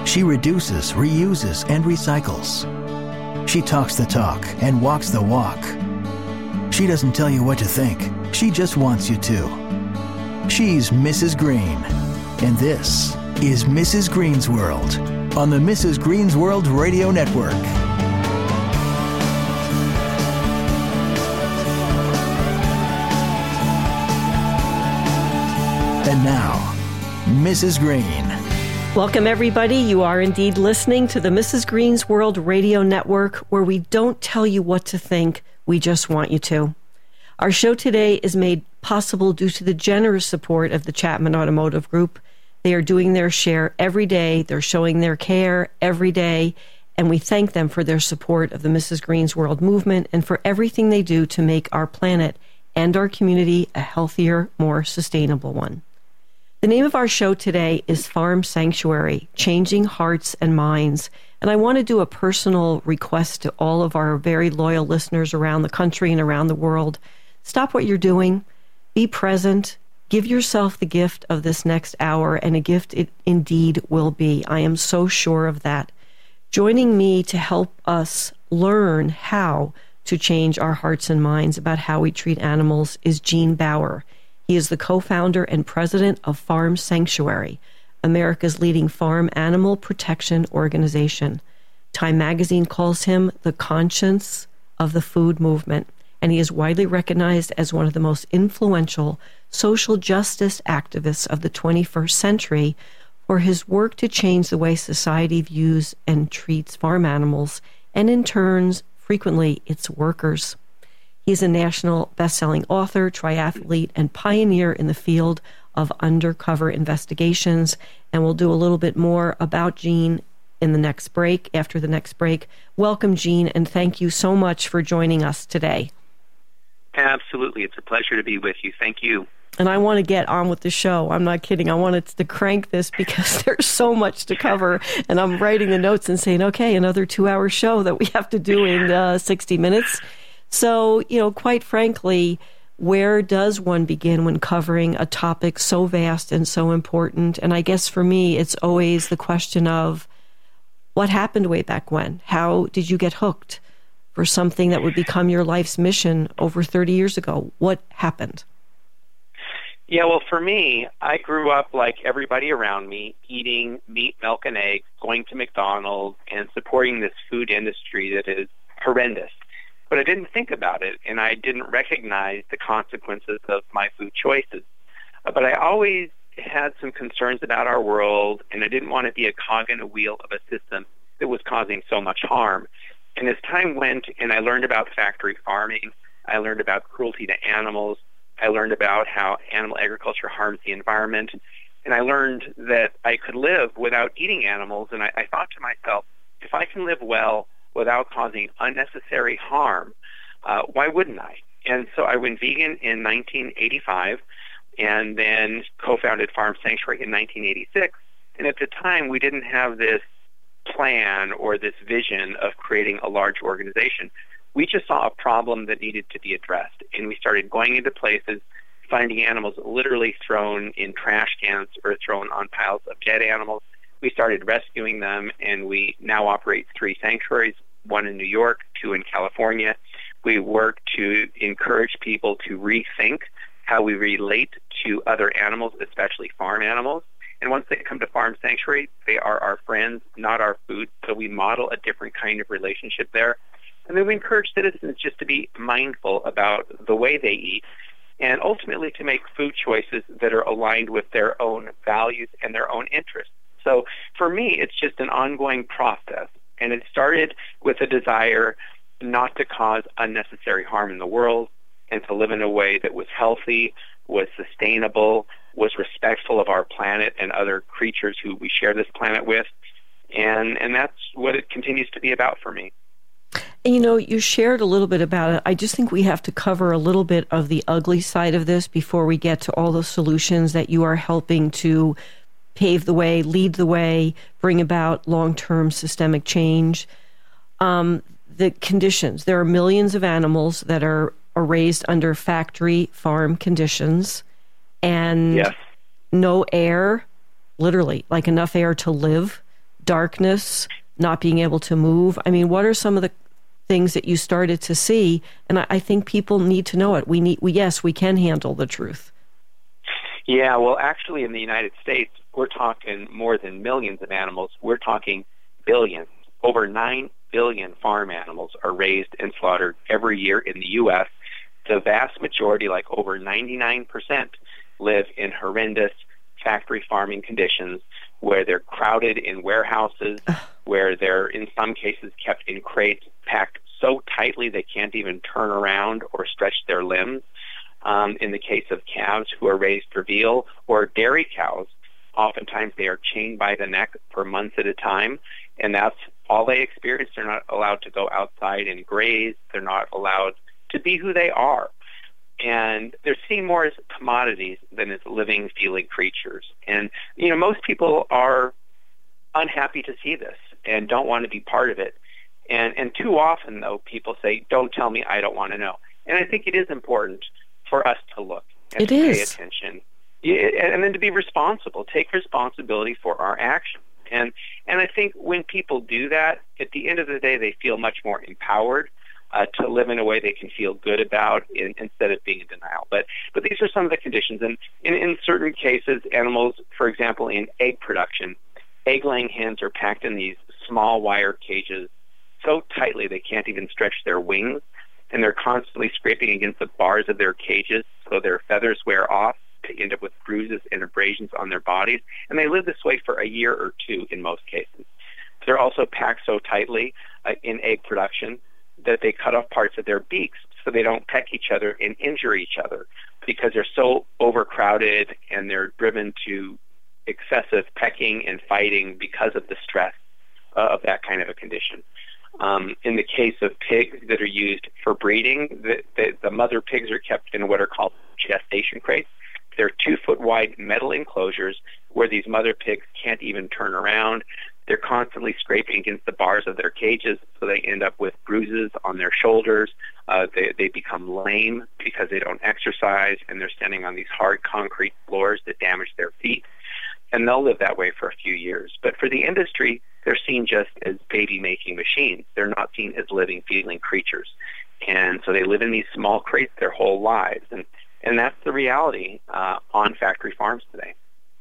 She reduces, reuses, and recycles. She talks the talk and walks the walk. She doesn't tell you what to think. She just wants you to. She's Mrs. Green. And this is Mrs. Green's World on the Mrs. Green's World Radio Network. And now, Mrs. Green. Welcome, everybody. You are indeed listening to the Mrs. Green's World Radio Network, where we don't tell you what to think, we just want you to. Our show today is made possible due to the generous support of the Chapman Automotive Group. They are doing their share every day. They're showing their care every day, and we thank them for their support of the Mrs. Green's World movement and for everything they do to make our planet and our community a healthier, more sustainable one. The name of our show today is Farm Sanctuary, Changing Hearts and Minds. And I want to do a personal request to all of our very loyal listeners around the country and around the world. Stop what you're doing. Be present. Give yourself the gift of this next hour, and a gift it indeed will be. I am so sure of that. Joining me to help us learn how to change our hearts and minds about how we treat animals is Gene Baur. He is the co-founder and president of Farm Sanctuary, America's leading farm animal protection organization. Time magazine calls him the conscience of the food movement, and he is widely recognized as one of the most influential social justice activists of the 21st century for his work to change the way society views and treats farm animals, and in turn, frequently its workers. He's a national best-selling author, triathlete, and pioneer in the field of undercover investigations. And we'll do a little bit more about Gene in the next break, after the next break. Welcome, Gene, and thank you so much for joining us today. Absolutely. It's a pleasure to be with you. Thank you. And I want to get on with the show. I'm not kidding. I wanted to crank this because there's so much to cover. And I'm writing the notes and saying, okay, another 2-hour show that we have to do in 60 minutes. So, quite frankly, where does one begin when covering a topic so vast and so important? And I guess for me, it's always the question of what happened way back when? How did you get hooked for something that would become your life's mission over 30 years ago? What happened? Yeah, well, for me, I grew up like everybody around me, eating meat, milk, and eggs, going to McDonald's, and supporting this food industry that is horrendous. But I didn't think about it, and I didn't recognize the consequences of my food choices. But I always had some concerns about our world, and I didn't want to be a cog in a wheel of a system that was causing so much harm. And as time went, and I learned about factory farming, I learned about cruelty to animals, I learned about how animal agriculture harms the environment, and I learned that I could live without eating animals, and I thought to myself, if I can live well without causing unnecessary harm, why wouldn't I? And so I went vegan in 1985 and then co-founded Farm Sanctuary in 1986. And at the time, we didn't have this plan or this vision of creating a large organization. We just saw a problem that needed to be addressed. And we started going into places, finding animals literally thrown in trash cans or thrown on piles of dead animals. We started rescuing them, and we now operate 3 sanctuaries, 1 in New York, 2 in California. We work to encourage people to rethink how we relate to other animals, especially farm animals. And once they come to Farm Sanctuary, they are our friends, not our food. So we model a different kind of relationship there. And then we encourage citizens just to be mindful about the way they eat and ultimately to make food choices that are aligned with their own values and their own interests. So for me, it's just an ongoing process, and it started with a desire not to cause unnecessary harm in the world and to live in a way that was healthy, was sustainable, was respectful of our planet and other creatures who we share this planet with, and that's what it continues to be about for me. And you shared a little bit about it. I just think we have to cover a little bit of the ugly side of this before we get to all the solutions that you are helping to pave the way, lead the way, bring about long-term systemic change. The conditions. There are millions of animals that are raised under factory farm conditions and no air, literally, like enough air to live. darkness, not being able to move? I mean, what are some of the things that you started to see? And I think people need to know it. Yes, we can handle the truth. Yeah, well, actually, in the United States, we're talking more than millions of animals. We're talking billions. Over 9 billion farm animals are raised and slaughtered every year in the U.S. The vast majority, like over 99%, live in horrendous factory farming conditions where they're crowded in warehouses, where they're, in some cases, kept in crates, packed so tightly they can't even turn around or stretch their limbs. In the case of calves who are raised for veal or dairy cows, oftentimes they are chained by the neck for months at a time, and that's all they experience. They're not allowed to go outside and graze. They're not allowed to be who they are. And they're seen more as commodities than as living, feeling creatures. And, most people are unhappy to see this and don't want to be part of it. And too often, though, people say, don't tell me, I don't want to know. And I think it is important for us to look and to pay attention. And then to be responsible, take responsibility for our actions. And I think when people do that, at the end of the day, they feel much more empowered to live in a way they can feel good about instead of being in denial. But these are some of the conditions. And in certain cases, animals, for example, in egg production, egg-laying hens are packed in these small wire cages so tightly they can't even stretch their wings, and they're constantly scraping against the bars of their cages so their feathers wear off. They end up with bruises and abrasions on their bodies, and they live this way for a year or two in most cases. They're also packed so tightly in egg production that they cut off parts of their beaks so they don't peck each other and injure each other because they're so overcrowded and they're driven to excessive pecking and fighting because of the stress of that kind of a condition. In the case of pigs that are used for breeding, the mother pigs are kept in what are called gestation crates. They're 2-foot-wide metal enclosures where these mother pigs can't even turn around. They're constantly scraping against the bars of their cages, so they end up with bruises on their shoulders. They become lame because they don't exercise, and they're standing on these hard concrete floors that damage their feet. And they'll live that way for a few years. But for the industry, they're seen just as baby-making machines. They're not seen as living, feeling creatures. And so they live in these small crates their whole lives. And that's the reality on factory farms today.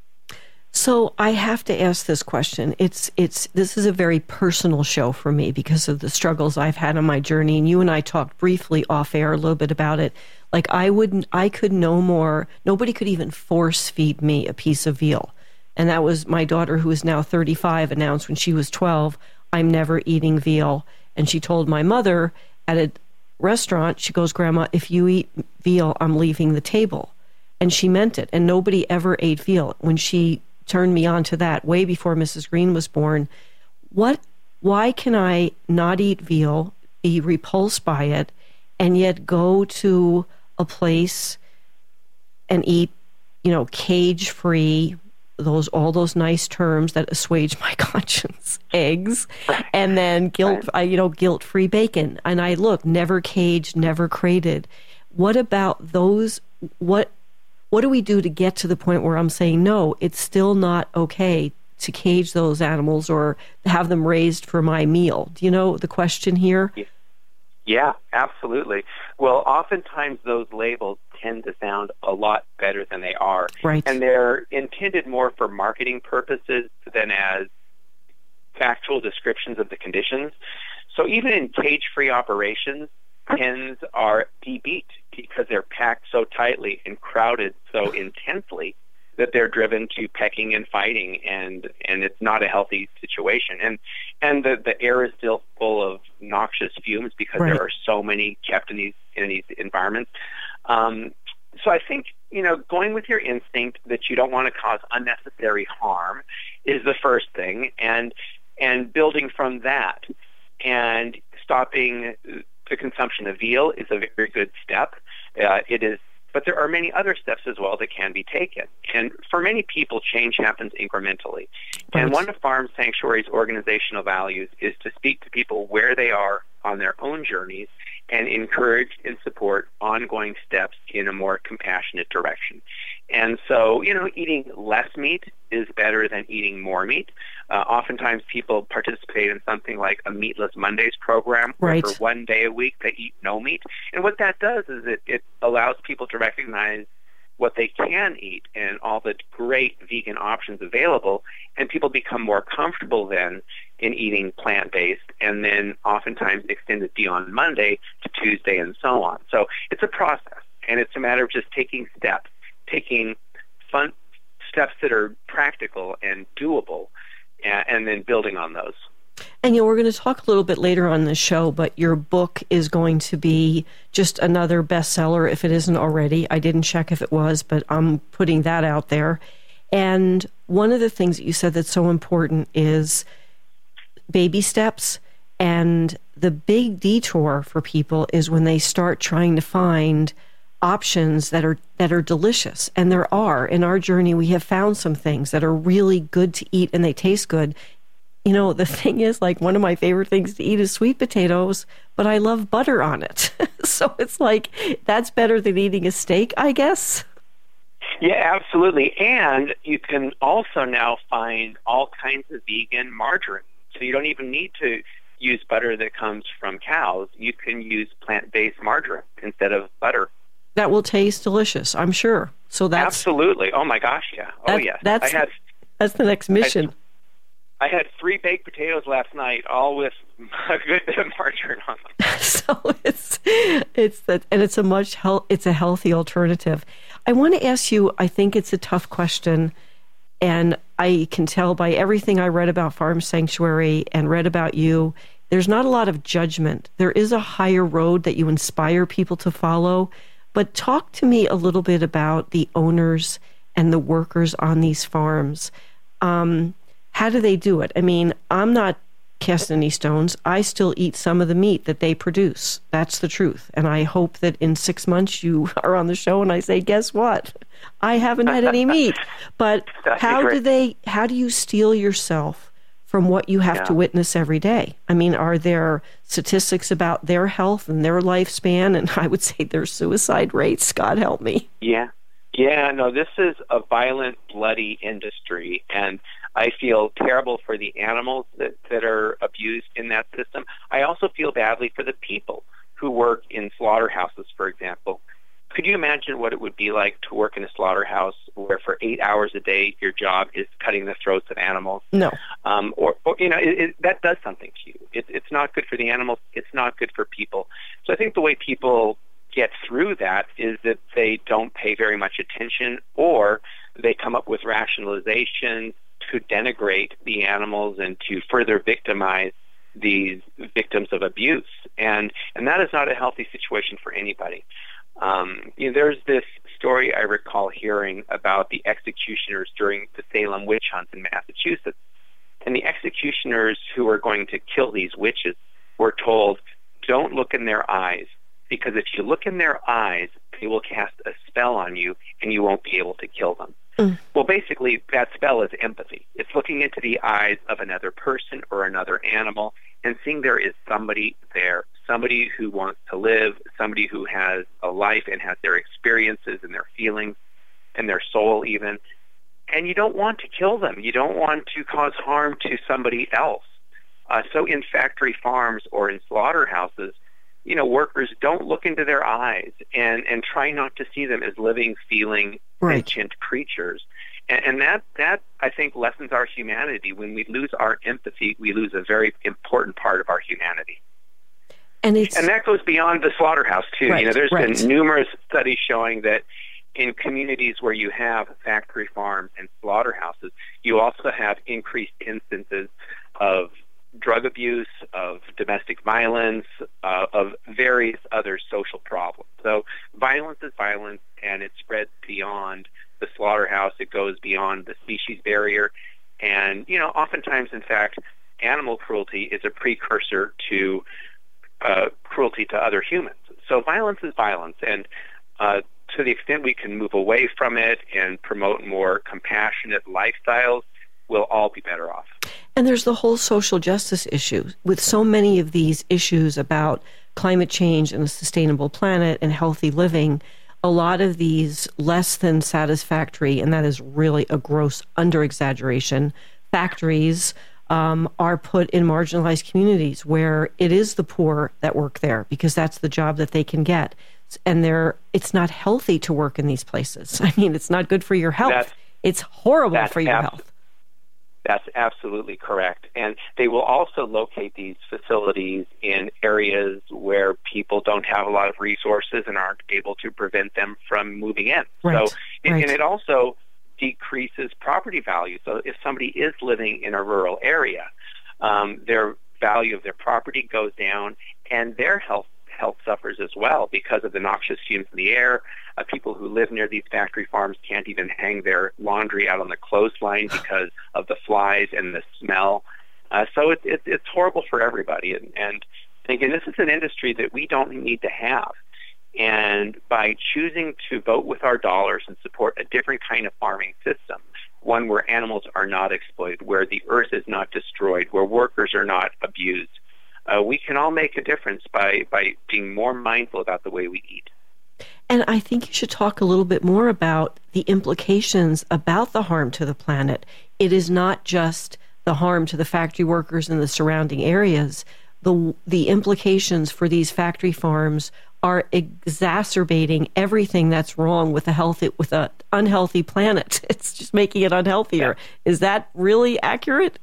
So I have to ask this question. This is a very personal show for me because of the struggles I've had on my journey. And you and I talked briefly off air a little bit about it. Like I could no more, nobody could even force feed me a piece of veal. And that was my daughter, who is now 35, announced when she was 12, I'm never eating veal. And she told my mother at a restaurant, she goes, Grandma, if you eat veal, I'm leaving the table. And she meant it. And nobody ever ate veal. When she turned me on to that way before Mrs. Green was born, why can I not eat veal, be repulsed by it, and yet go to a place and eat, cage-free, all those nice terms that assuage my conscience, eggs, and then guilt-free bacon. And I never caged, never crated. What about those? What do we do to get to the point where I'm saying, no, it's still not okay to cage those animals or have them raised for my meal? Do you know the question here? Yeah, absolutely. Well, oftentimes those labels tend to sound a lot better than they are. Right. And they're intended more for marketing purposes than as factual descriptions of the conditions. So even in cage-free operations, hens are de-beaked because they're packed so tightly and crowded so intensely that they're driven to pecking and fighting, and it's not a healthy situation. And the air is still full of noxious fumes because there are so many kept in these environments. So I think, going with your instinct that you don't want to cause unnecessary harm is the first thing, and building from that and stopping the consumption of veal is a very good step. It is, but there are many other steps as well that can be taken. And for many people, change happens incrementally. And one of Farm Sanctuary's organizational values is to speak to people where they are on their own journeys and encourage and support ongoing steps in a more compassionate direction. And so, eating less meat is better than eating more meat. Oftentimes people participate in something like a Meatless Mondays program, where Right. for one day a week they eat no meat. And what that does is it allows people to recognize what they can eat and all the great vegan options available, and people become more comfortable then in eating plant-based, and then oftentimes extend it beyond Monday to Tuesday and so on. So it's a process, and it's a matter of just taking steps, taking fun steps that are practical and doable, and then building on those. And we're going to talk a little bit later on the show, but your book is going to be just another bestseller if it isn't already. I didn't check if it was, but I'm putting that out there. And one of the things that you said that's so important is baby steps. And the big detour for people is when they start trying to find options that are delicious. And there are. In our journey, we have found some things that are really good to eat and they taste good. The thing is, like, one of my favorite things to eat is sweet potatoes, but I love butter on it. So it's like, that's better than eating a steak, I guess. Yeah, absolutely. And you can also now find all kinds of vegan margarine. So you don't even need to use butter that comes from cows. You can use plant-based margarine instead of butter. That will taste delicious, I'm sure. So that's absolutely. Oh my gosh, yeah. Oh yes. That's the next mission. I had 3 baked potatoes last night, all with a good bit of margarine on them. So it's a healthy alternative. I want to ask you, I think it's a tough question, and I can tell by everything I read about Farm Sanctuary and read about you, there's not a lot of judgment. There is a higher road that you inspire people to follow. But talk to me a little bit about the owners and the workers on these farms. How do they do it? I mean, I'm not casting any stones. I still eat some of the meat that they produce. That's the truth. And I hope that in 6 months you are on the show and I say, guess what? I haven't had any meat. But how do you steel yourself from what you have to witness every day? I mean, are there statistics about their health and their lifespan? And I would say their suicide rates. God help me. Yeah. No, this is a violent, bloody industry, and I feel terrible for the animals that are abused in that system. I also feel badly for the people who work in slaughterhouses, for example. Could you imagine what it would be like to work in a slaughterhouse where for 8 hours a day your job is cutting the throats of animals? No. That does something to you. It's not good for the animals. It's not good for people. So I think the way people get through that is that they don't pay very much attention, or they come up with rationalizations to denigrate the animals and to further victimize these victims of abuse. And that is not a healthy situation for anybody. There's this story I recall hearing about the executioners during the Salem witch hunt in Massachusetts. And the executioners who were going to kill these witches were told, don't look in their eyes, because if you look in their eyes, they will cast a spell on you and you won't be able to kill them. Well, basically, that spell is empathy. It's looking into the eyes of another person or another animal and seeing there is somebody there, somebody who wants to live, somebody who has a life and has their experiences and their feelings and their soul even. And you don't want to kill them. You don't want to cause harm to somebody else. So in factory farms or in slaughterhouses, workers don't look into their eyes and try not to see them as living, feeling, sentient creatures. And that, I think, lessens our humanity. When we lose our empathy, we lose a very important part of our humanity. And that goes beyond the slaughterhouse, too. There's been numerous studies showing that in communities where you have factory farms and slaughterhouses, you also have increased instances of drug abuse, of domestic violence, of various other social problems. So violence is violence, and it spreads beyond the slaughterhouse. It goes beyond the species barrier. And, oftentimes, in fact, animal cruelty is a precursor to cruelty to other humans. So violence is violence. And to the extent we can move away from it and promote more compassionate lifestyles, we'll all be better off. And there's the whole social justice issue. With so many of these issues about climate change and a sustainable planet and healthy living, a lot of these less than satisfactory, and that is really a gross under-exaggeration, factories are put in marginalized communities where it is the poor that work there because that's the job that they can get. And it's not healthy to work in these places. I mean, it's not good for your health. It's horrible for your health. That's absolutely correct. And they will also locate these facilities in areas where people don't have a lot of resources and aren't able to prevent them from moving in. Right. So, and it also decreases property value. So if somebody is living in a rural area, their value of their property goes down and their health suffers as well because of the noxious fumes in the air. People who live near these factory farms can't even hang their laundry out on the clothesline because of the flies and the smell. So it's horrible for everybody. And again, this is an industry that we don't need to have. And by choosing to vote with our dollars and support a different kind of farming system, one where animals are not exploited, where the earth is not destroyed, where workers are not abused, we can all make a difference by being more mindful about the way we eat. And I think you should talk a little bit more about the implications about the harm to the planet. It is not just the harm to the factory workers in the surrounding areas. The implications for these factory farms are exacerbating everything that's wrong with an unhealthy planet. It's just making it unhealthier. Yeah. Is that really accurate?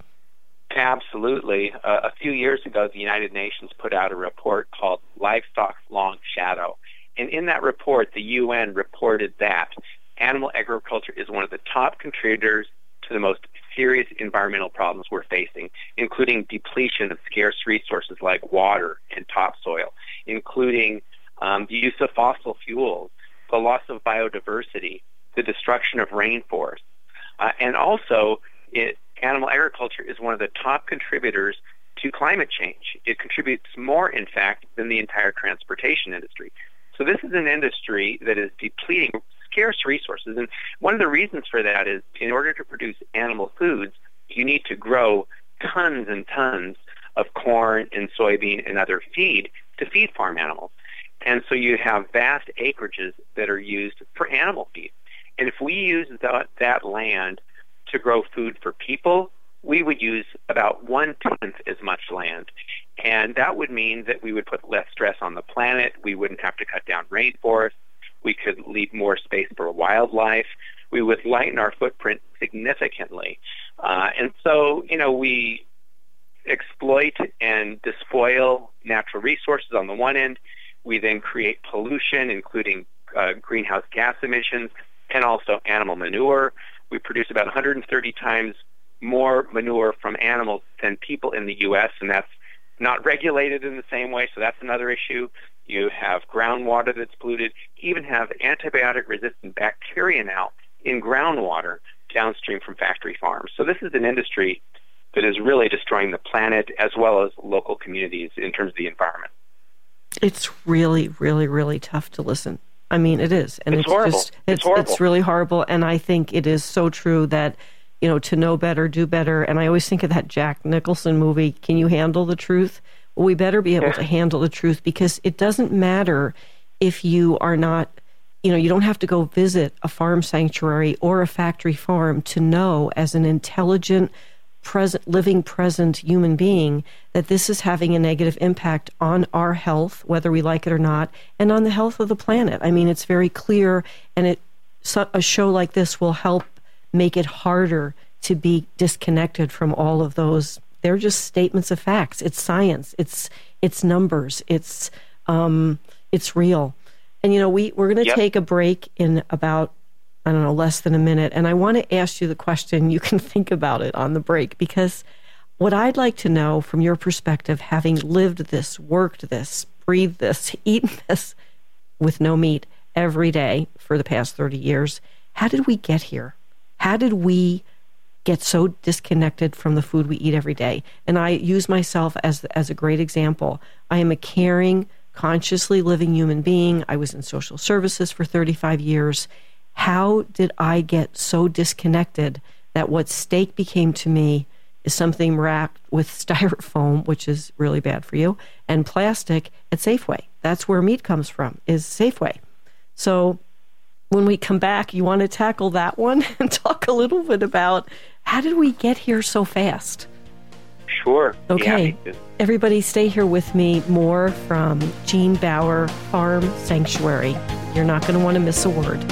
Absolutely. A few years ago, the United Nations put out a report called Livestock's Long Shadow. And in that report, the UN reported that animal agriculture is one of the top contributors to the most serious environmental problems we're facing, including depletion of scarce resources like water and topsoil, including the use of fossil fuels, the loss of biodiversity, the destruction of rainforests, and also animal agriculture is one of the top contributors to climate change. It contributes more, in fact, than the entire transportation industry. So this is an industry that is depleting scarce resources. And one of the reasons for that is in order to produce animal foods, you need to grow tons and tons of corn and soybean and other feed to feed farm animals. And so you have vast acreages that are used for animal feed. And if we use that land to grow food for people, we would use about 1/10 as much land. And that would mean that we would put less stress on the planet. We wouldn't have to cut down rainforests. We could leave more space for wildlife. We would lighten our footprint significantly. And so, we exploit and despoil natural resources on the one end. We then create pollution, including greenhouse gas emissions, and also animal manure. We produce about 130 times more manure from animals than people in the U.S., and that's not regulated in the same way, so that's another issue. You have groundwater that's polluted. You even have antibiotic-resistant bacteria now in groundwater downstream from factory farms. So this is an industry that is really destroying the planet as well as local communities in terms of the environment. It's really, really, really tough to listen. I mean, it is. And it's horrible. It's horrible. It's really horrible. And I think it is so true that, to know better, do better. And I always think of that Jack Nicholson movie, Can You Handle the Truth? Well, we better be able to handle the truth because it doesn't matter if you are not, you don't have to go visit a farm sanctuary or a factory farm to know as an intelligent, living present human being that this is having a negative impact on our health, whether we like it or not, and on the health of the planet. I mean, it's very clear, and a show like this will help make it harder to be disconnected from all of those. They're just statements of facts. It's science. It's numbers. It's real. And we're going to take a break in about less than a minute. And I want to ask you the question. You can think about it on the break, because what I'd like to know from your perspective, having lived this, worked this, breathed this, eaten this with no meat every day for the past 30 years, how did we get here? How did we get so disconnected from the food we eat every day? And I use myself as a great example. I am a caring, consciously living human being. I was in social services for 35 years. How did I get so disconnected that what steak became to me is something wrapped with styrofoam, which is really bad for you, and plastic at Safeway? That's where meat comes from, is Safeway. So when we come back, you want to tackle that one and talk a little bit about how did we get here so fast? Sure. Okay. Yeah, everybody stay here with me. More from Jean Bauer, Farm Sanctuary. You're not going to want to miss a word.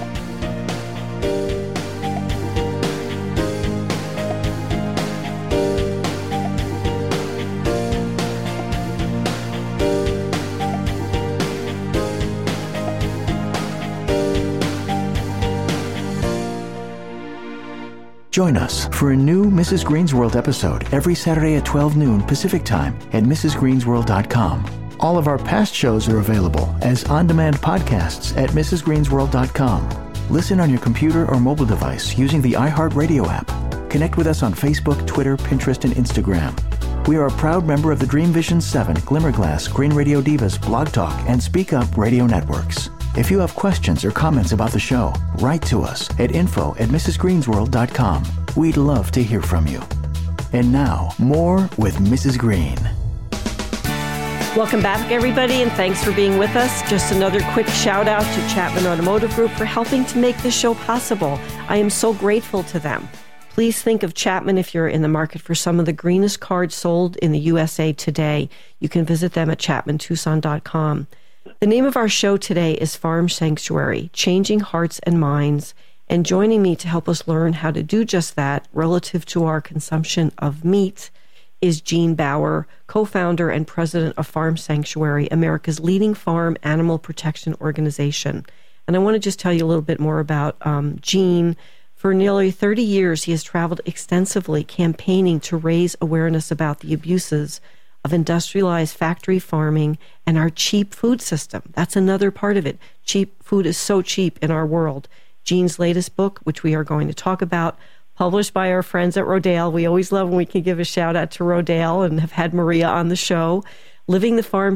Join us for a new Mrs. Green's World episode every Saturday at 12 noon Pacific Time at mrsgreensworld.com. All of our past shows are available as on-demand podcasts at mrsgreensworld.com. Listen on your computer or mobile device using the iHeartRadio app. Connect with us on Facebook, Twitter, Pinterest, and Instagram. We are a proud member of the Dream Vision 7, Glimmerglass, Green Radio Divas, Blog Talk, and Speak Up radio networks. If you have questions or comments about the show, write to us at info@mrsgreensworld.com. We'd love to hear from you. And now, more with Mrs. Green. Welcome back, everybody, and thanks for being with us. Just another quick shout out to Chapman Automotive Group for helping to make this show possible. I am so grateful to them. Please think of Chapman if you're in the market for some of the greenest cars sold in the USA today. You can visit them at chapmantucson.com. The name of our show today is Farm Sanctuary, Changing Hearts and Minds, and joining me to help us learn how to do just that relative to our consumption of meat is Jean Bauer, co-founder and president of Farm Sanctuary, America's leading farm animal protection organization. And I want to just tell you a little bit more about Jean. For nearly 30 years, he has traveled extensively campaigning to raise awareness about the abuses of industrialized factory farming and our cheap food system. That's another part of it. Cheap food is so cheap in our world. Jean's latest book, which we are going to talk about, published by our friends at Rodale. We always love when we can give a shout out to Rodale and have had Maria on the show. Living the Farm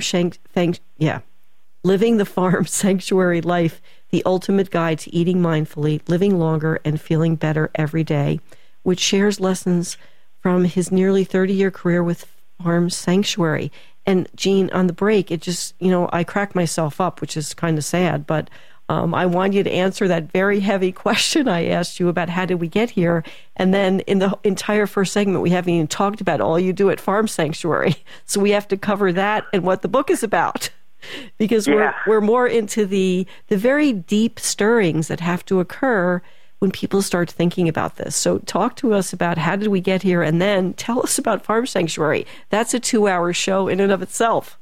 Sanctuary Life, the ultimate guide to eating mindfully, living longer, and feeling better every day, which shares lessons from his nearly 30-year career with Farm Sanctuary. And Jean, on the break, it just, I cracked myself up, which is kind of sad, but I want you to answer that very heavy question I asked you about how did we get here. And then in the entire first segment, we haven't even talked about all you do at Farm Sanctuary. So we have to cover that and what the book is about, because we're more into the very deep stirrings that have to occur when people start thinking about this. So talk to us about how did we get here, and then tell us about Farm Sanctuary. That's a 2-hour show in and of itself.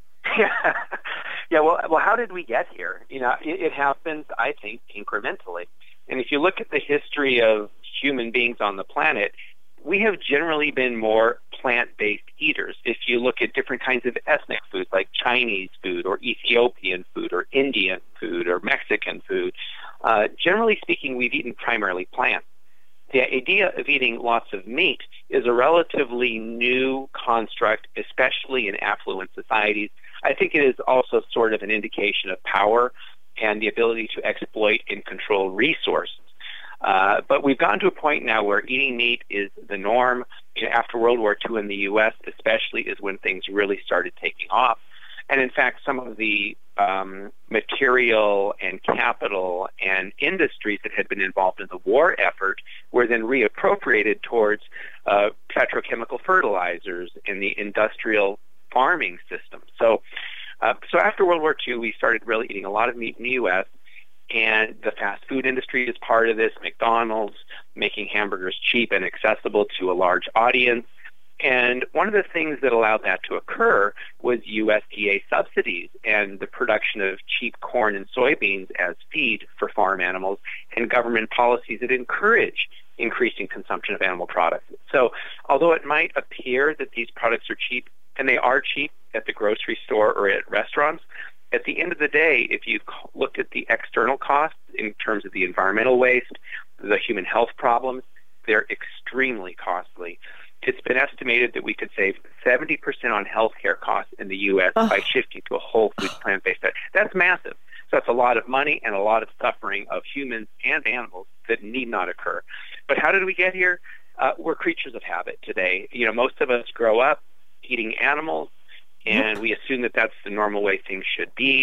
Yeah. Well, how did we get here? It happens, I think, incrementally. And if you look at the history of human beings on the planet, we have generally been more plant-based eaters. If you look at different kinds of ethnic foods, like Chinese food or Ethiopian food or Indian food or Mexican food, generally speaking, we've eaten primarily plants. The idea of eating lots of meat is a relatively new construct, especially in affluent societies. I think it is also sort of an indication of power and the ability to exploit and control resources. But we've gotten to a point now where eating meat is the norm. After World War II in the U.S. especially is when things really started taking off. And in fact, some of the material and capital and industries that had been involved in the war effort were then reappropriated towards petrochemical fertilizers and the industrial farming system. So after World War II, we started really eating a lot of meat in the U.S., and the fast food industry is part of this. McDonald's making hamburgers cheap and accessible to a large audience. And one of the things that allowed that to occur was USDA subsidies and the production of cheap corn and soybeans as feed for farm animals, and government policies that encourage increasing consumption of animal products. So although it might appear that these products are cheap, and they are cheap at the grocery store or at restaurants, at the end of the day, if you looked at the external costs in terms of the environmental waste, the human health problems, they're extremely costly. It's been estimated that we could save 70% on healthcare costs in the U.S. by shifting to a whole food plant-based diet. That's massive. So that's a lot of money and a lot of suffering of humans and animals that need not occur. But how did we get here? We're creatures of habit today. Most of us grow up eating animals, and we assume that that's the normal way things should be.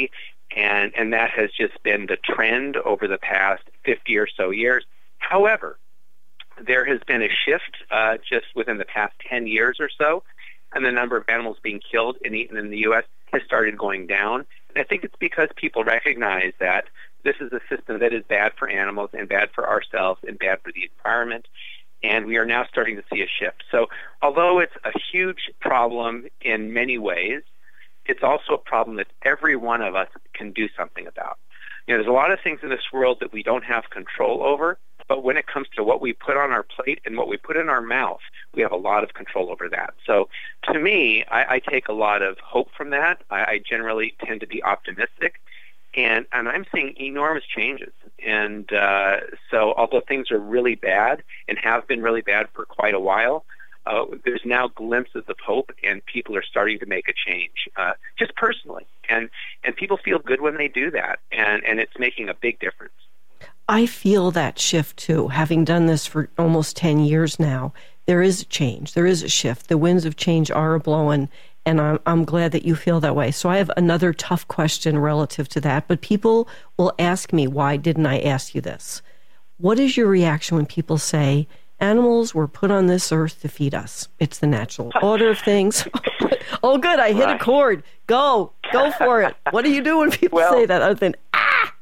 And that has just been the trend over the past 50 or so years. However, there has been a shift just within the past 10 years or so, and the number of animals being killed and eaten in the U.S. has started going down. And I think it's because people recognize that this is a system that is bad for animals and bad for ourselves and bad for the environment, and we are now starting to see a shift. So although it's a huge problem in many ways, it's also a problem that every one of us can do something about. There's a lot of things in this world that we don't have control over, but when it comes to what we put on our plate and what we put in our mouth, we have a lot of control over that. So to me, I take a lot of hope from that. I generally tend to be optimistic, and I'm seeing enormous changes. And so although things are really bad and have been really bad for quite a while, there's now glimpses of hope, and people are starting to make a change, just personally. And people feel good when they do that, and it's making a big difference. I feel that shift, too. Having done this for almost 10 years now, there is a change. There is a shift. The winds of change are a-blowing, and I'm glad that you feel that way. So I have another tough question relative to that, but people will ask me, why didn't I ask you this? What is your reaction when people say, animals were put on this earth to feed us? It's the natural order of things. Oh, good, I hit a chord. Go for it. What do you do when people say that other than, ah?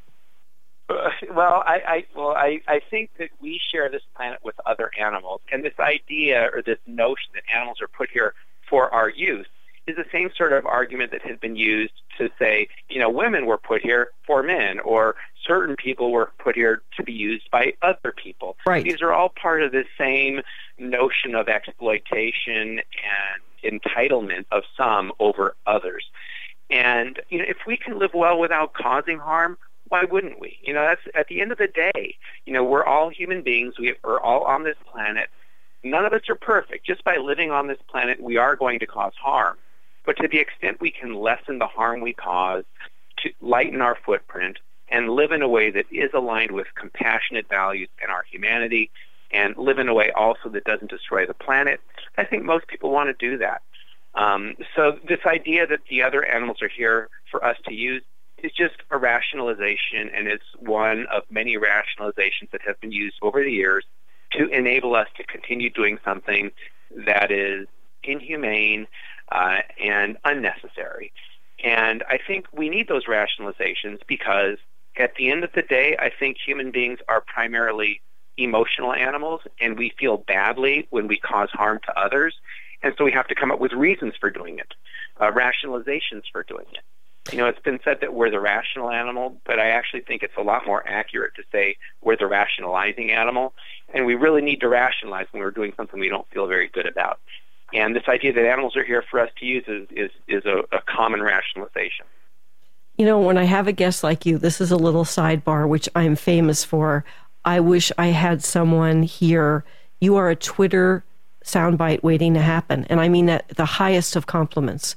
Well, I think that we share this planet with other animals, and this idea or this notion that animals are put here for our use is the same sort of argument that has been used to say, women were put here for men, or certain people were put here to be used by other people. Right. These are all part of the same notion of exploitation and entitlement of some over others. And, if we can live well without causing harm, why wouldn't we? That's at the end of the day, we're all human beings. We're all on this planet. None of us are perfect. Just by living on this planet, we are going to cause harm. But to the extent we can lessen the harm we cause, to lighten our footprint, and live in a way that is aligned with compassionate values and our humanity, and live in a way also that doesn't destroy the planet, I think most people want to do that. So this idea that the other animals are here for us to use is just a rationalization, and it's one of many rationalizations that have been used over the years to enable us to continue doing something that is inhumane and unnecessary. And I think we need those rationalizations because at the end of the day, I think human beings are primarily emotional animals, and we feel badly when we cause harm to others. And so we have to come up with reasons for doing it, rationalizations for doing it. It's been said that we're the rational animal, but I actually think it's a lot more accurate to say we're the rationalizing animal, and we really need to rationalize when we're doing something we don't feel very good about. And this idea that animals are here for us to use is a common rationalization. When I have a guest like you, this is a little sidebar, which I'm famous for. I wish I had someone here. You are a Twitter soundbite waiting to happen. And I mean that the highest of compliments,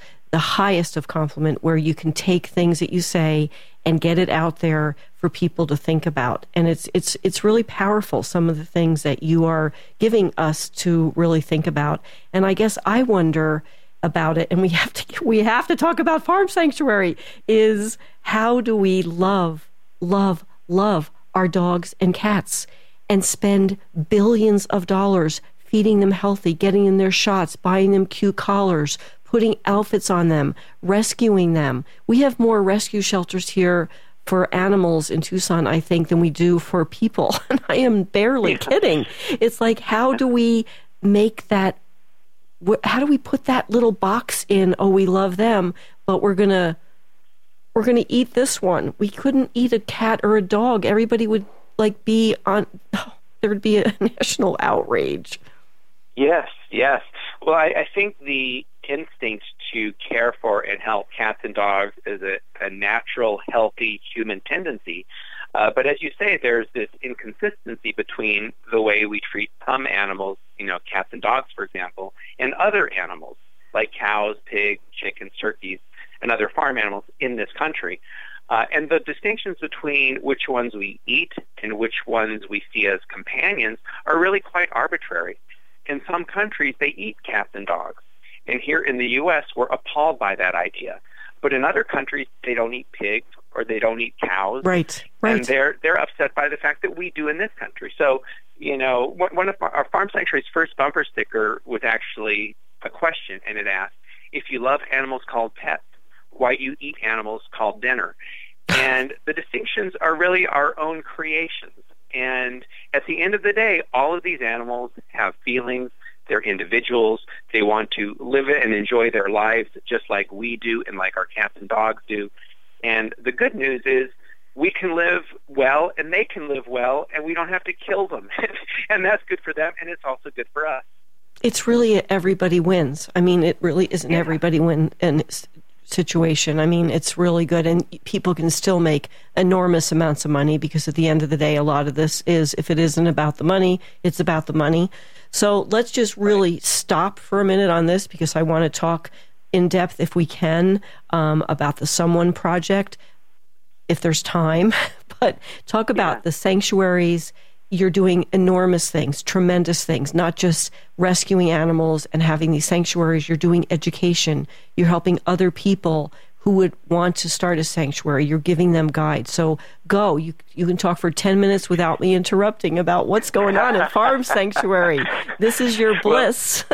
where you can take things that you say and get it out there for people to think about. And it's really powerful, some of the things that you are giving us to really think about. And I guess I wonder about it, and we have to talk about Farm Sanctuary, is how do we love our dogs and cats and spend billions of dollars feeding them healthy, getting them their shots, buying them cute collars, putting outfits on them, rescuing them. We have more rescue shelters here for animals in Tucson, I think, than we do for people. And I am barely kidding. It's like, how do we make that, how do we put that little box in, oh, we love them, but we're going to eat this one. We couldn't eat a cat or a dog. Everybody would be on, there would be a national outrage. Yes. Well, I think the instinct to care for and help cats and dogs is a natural, healthy human tendency. But as you say, there's this inconsistency between the way we treat some animals, cats and dogs, for example, and other animals like cows, pigs, chickens, turkeys, and other farm animals in this country. And the distinctions between which ones we eat and which ones we see as companions are really quite arbitrary. In some countries, they eat cats and dogs. And here in the U.S., we're appalled by that idea. But in other countries, they don't eat pigs or they don't eat cows. Right. And they're upset by the fact that we do in this country. So, one of our Farm Sanctuary's first bumper sticker was actually a question, and it asked, if you love animals called pets, why do you eat animals called dinner? And the distinctions are really our own creations. And at the end of the day, all of these animals have feelings. They're individuals. They want to live it and enjoy their lives just like we do and like our cats and dogs do. And the good news is we can live well and they can live well, and we don't have to kill them. And that's good for them, and it's also good for us. It's really everybody wins. I mean, it really isn't everybody win in situation. I mean, it's really good, and people can still make enormous amounts of money, because at the end of the day, a lot of this is, if it isn't about the money, it's about the money. So let's just really stop for a minute on this, because I want to talk in depth, if we can, about the Someone Project, if there's time. But talk about the sanctuaries. You're doing enormous things, tremendous things, not just rescuing animals and having these sanctuaries. You're doing education. You're helping other people who would want to start a sanctuary. You're giving them guides. So go. You can talk for 10 minutes without me interrupting about what's going on in Farm Sanctuary. This is your bliss.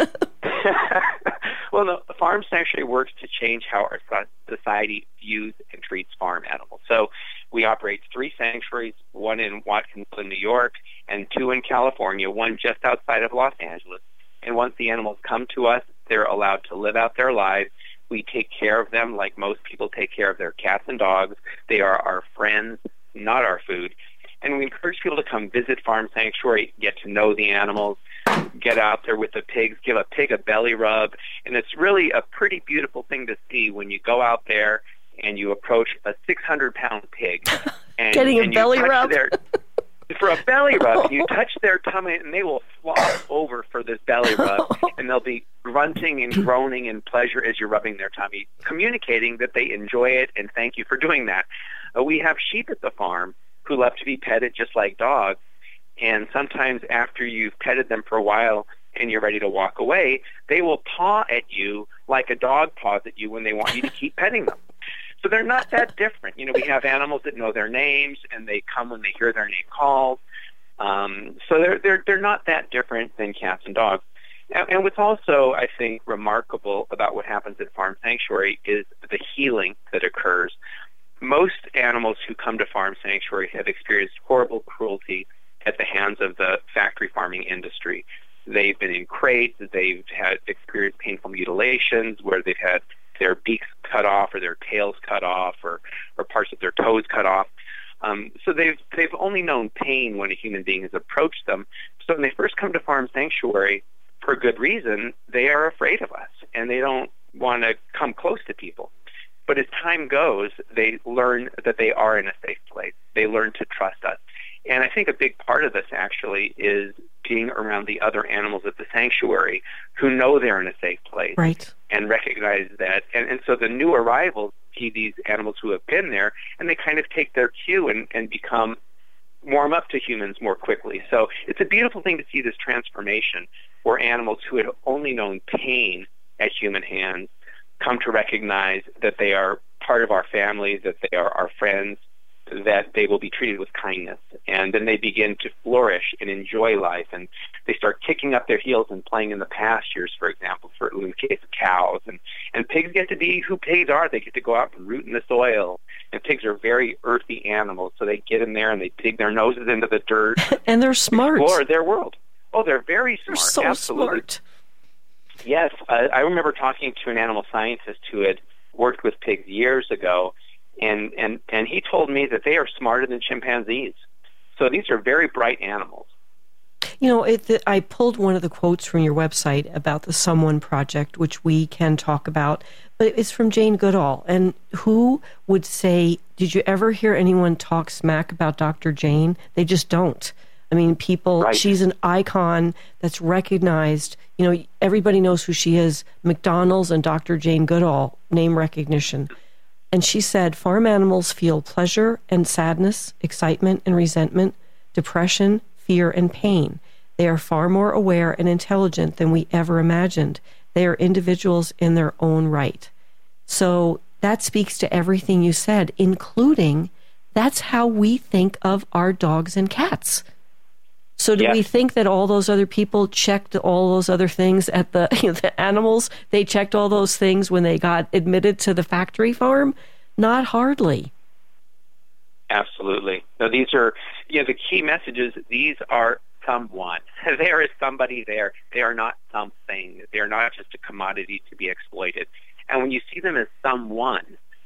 Well, no, the Farm Sanctuary works to change how our society views and treats farm animals. So we operate 3 sanctuaries, one in Watkinsville, New York, and 2 in California, one just outside of Los Angeles. And once the animals come to us, they're allowed to live out their lives. We take care of them like most people take care of their cats and dogs. They are our friends, not our food. And we encourage people to come visit Farm Sanctuary, get to know the animals, get out there with the pigs, give a pig a belly rub. And it's really a pretty beautiful thing to see when you go out there and you approach a 600-pound pig. And, getting a belly rub? For a belly rub, you touch their tummy and they will flop over for this belly rub, and they'll be grunting and groaning in pleasure as you're rubbing their tummy, communicating that they enjoy it and thank you for doing that. We have sheep at the farm who love to be petted just like dogs, and sometimes after you've petted them for a while and you're ready to walk away, they will paw at you like a dog paws at you when they want you to keep petting them. So they're not that different. We have animals that know their names, and they come when they hear their name called. So they're not that different than cats and dogs. And what's also, I think, remarkable about what happens at Farm Sanctuary is the healing that occurs. Most animals who come to Farm Sanctuary have experienced horrible cruelty at the hands of the factory farming industry. They've been in crates, they've had experienced painful mutilations where they've had their beaks cut off or their tails cut off or parts of their toes cut off. So they've only known pain when a human being has approached them. So when they first come to Farm Sanctuary, for good reason, they are afraid of us, and they don't want to come close to people. But as time goes, they learn that they are in a safe place. They learn to trust us. And I think a big part of this, actually, is being around the other animals at the sanctuary who know they're in a safe place. Right. And recognize that. And so the new arrivals see these animals who have been there, and they kind of take their cue and warm up to humans more quickly. So it's a beautiful thing to see this transformation where animals who had only known pain at human hands come to recognize that they are part of our family, that they are our friends, that they will be treated with kindness. And then they begin to flourish and enjoy life, and they start kicking up their heels and playing in the pastures, for example, in the case of cows. And pigs get to be who pigs are. They get to go out and root in the soil. And pigs are very earthy animals, so they get in there and they dig their noses into the dirt. And they're smart. Explore their world. Oh, they're very smart. They're so absolutely smart. Yes, I remember talking to an animal scientist who had worked with pigs years ago, and he told me that they are smarter than chimpanzees. So these are very bright animals. I pulled one of the quotes from your website about the Someone Project, which we can talk about, but it's from Jane Goodall. And who would say, did you ever hear anyone talk smack about Dr. Jane? They just don't. I mean, people, right. She's an icon that's recognized. Everybody knows who she is. McDonald's and Dr. Jane Goodall, name recognition. And she said, farm animals feel pleasure and sadness, excitement and resentment, depression, fear and pain. They are far more aware and intelligent than we ever imagined. They are individuals in their own right. So that speaks to everything you said, including that's how we think of our dogs and cats. So do we think that all those other people checked all those other things at the, the animals? They checked all those things when they got admitted to the factory farm? Not hardly. Absolutely. No, these are, the key messages, these are someone. There is somebody there. They are not something. They are not just a commodity to be exploited. And when you see them as someone,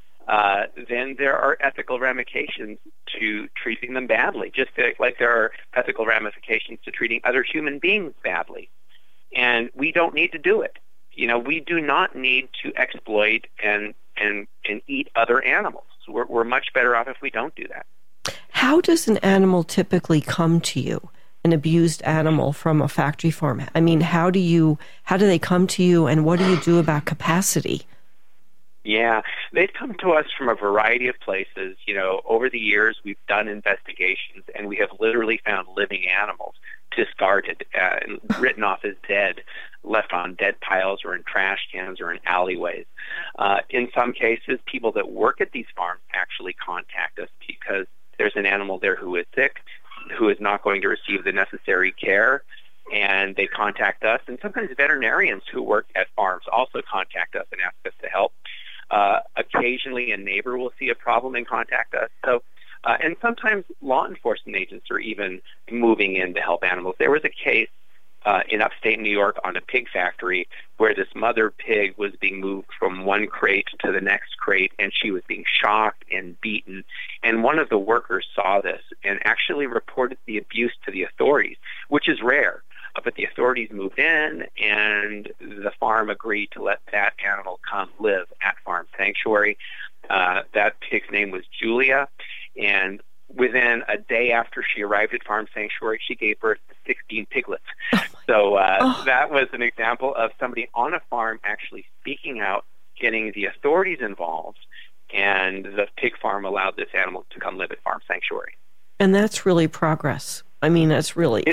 then there are ethical ramifications to treating them badly, just like there are ethical ramifications to treating other human beings badly. And we don't need to do it. We do not need to exploit and eat other animals. We're much better off if we don't do that. How does an animal typically come to you, an abused animal from a factory farm? I mean, how do they come to you, and what do you do about capacity? Yeah, they've come to us from a variety of places. Over the years, we've done investigations, and we have literally found living animals discarded and written off as dead, left on dead piles or in trash cans or in alleyways. In some cases, people that work at these farms actually contact us because there's an animal there who is sick, who is not going to receive the necessary care, and they contact us. And sometimes veterinarians who work at farms also contact us and ask us to help. Occasionally a neighbor will see a problem and contact us. So, and sometimes law enforcement agents are even moving in to help animals. There was a case in upstate New York on a pig factory where this mother pig was being moved from one crate to the next crate, and she was being shocked and beaten. And one of the workers saw this and actually reported the abuse to the authorities, which is rare. But the authorities moved in, and the farm agreed to let that animal come live at Farm Sanctuary. That pig's name was Julia, and within a day after she arrived at Farm Sanctuary, she gave birth to 16 piglets. So that was an example of somebody on a farm actually speaking out, getting the authorities involved, and the pig farm allowed this animal to come live at Farm Sanctuary. And that's really progress. I mean, that's really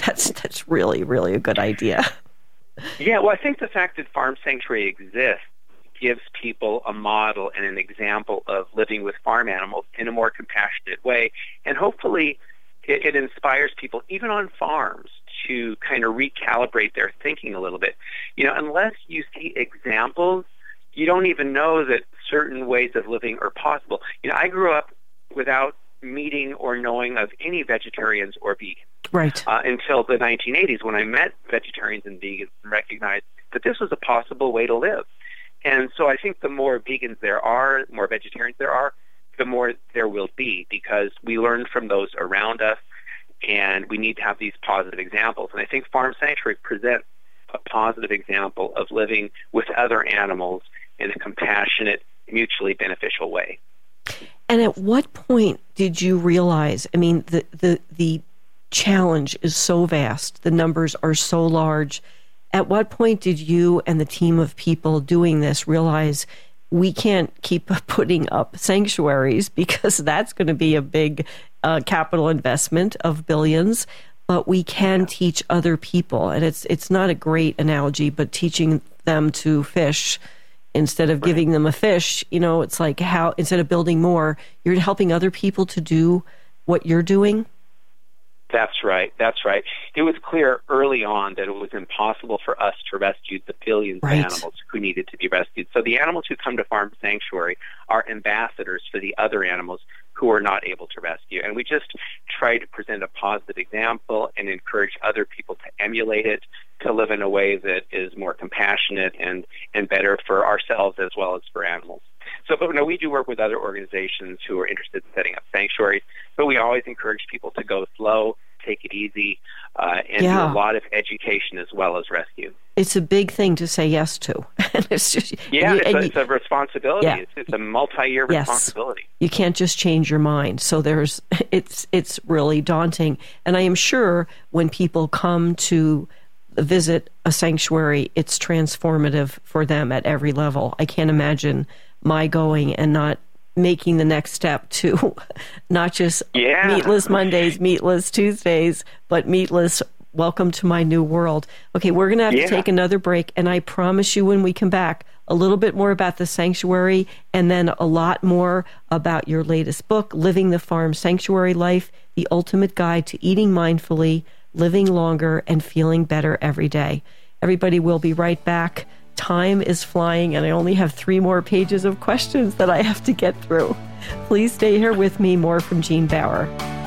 a good idea. Yeah, well, I think the fact that Farm Sanctuary exists gives people a model and an example of living with farm animals in a more compassionate way. And hopefully it inspires people, even on farms, to kind of recalibrate their thinking a little bit. Unless you see examples, you don't even know that certain ways of living are possible. I grew up without meeting or knowing of any vegetarians or vegans. Right. Until the 1980s, when I met vegetarians and vegans and recognized that this was a possible way to live. And so I think the more vegans there are, the more vegetarians there are, the more there will be, because we learn from those around us, and we need to have these positive examples. And I think Farm Sanctuary presents a positive example of living with other animals in a compassionate, mutually beneficial way. And at what point did you realize, I mean, the challenge is so vast, the numbers are so large. At what point did you and the team of people doing this realize we can't keep putting up sanctuaries, because that's going to be a big capital investment of billions, but we can teach other people? And it's not a great analogy, but teaching them to fish instead of giving them a fish, it's like how instead of building more, you're helping other people to do what you're doing. That's right. It was clear early on that it was impossible for us to rescue the billions of animals who needed to be rescued. So the animals who come to Farm Sanctuary are ambassadors for the other animals who are not able to rescue. And we just try to present a positive example and encourage other people to emulate it, to live in a way that is more compassionate and better for ourselves as well as for animals. So, but we do work with other organizations who are interested in setting up sanctuaries, but we always encourage people to go slow, take it easy, and do a lot of education as well as rescue. It's a big thing to say yes to. It's just, it's a responsibility. Yeah. It's a multi-year responsibility. You can't just change your mind. So it's really daunting. And I am sure when people come to visit a sanctuary, it's transformative for them at every level. I can't imagine my going and not making the next step to not just meatless Mondays, meatless Tuesdays, but meatless welcome to my new world. Okay, we're going to have to take another break, and I promise you when we come back, a little bit more about the sanctuary, and then a lot more about your latest book, Living the Farm Sanctuary Life, The Ultimate Guide to Eating Mindfully, Living Longer, and Feeling Better Every Day. Everybody, will be right back. Time is flying, and I only have 3 more pages of questions that I have to get through. Please stay here with me. More from Jean Bauer.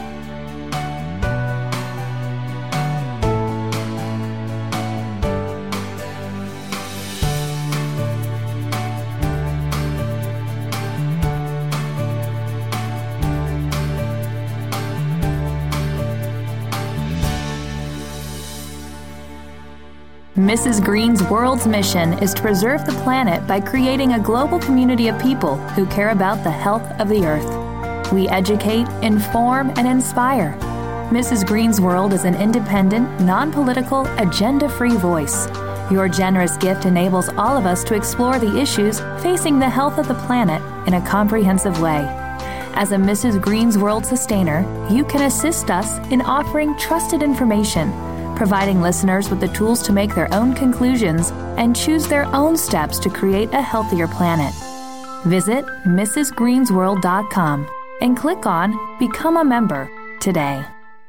Mrs. Green's world's mission is to preserve the planet by creating a global community of people who care about the health of the earth. We educate, inform, and inspire. Mrs. Green's World is an independent, non-political, agenda-free voice. Your generous gift enables all of us to explore the issues facing the health of the planet in a comprehensive way. As a Mrs. Green's World sustainer, you can assist us in offering trusted information, providing listeners with the tools to make their own conclusions and choose their own steps to create a healthier planet. Visit mrsgreensworld.com and click on Become a Member today.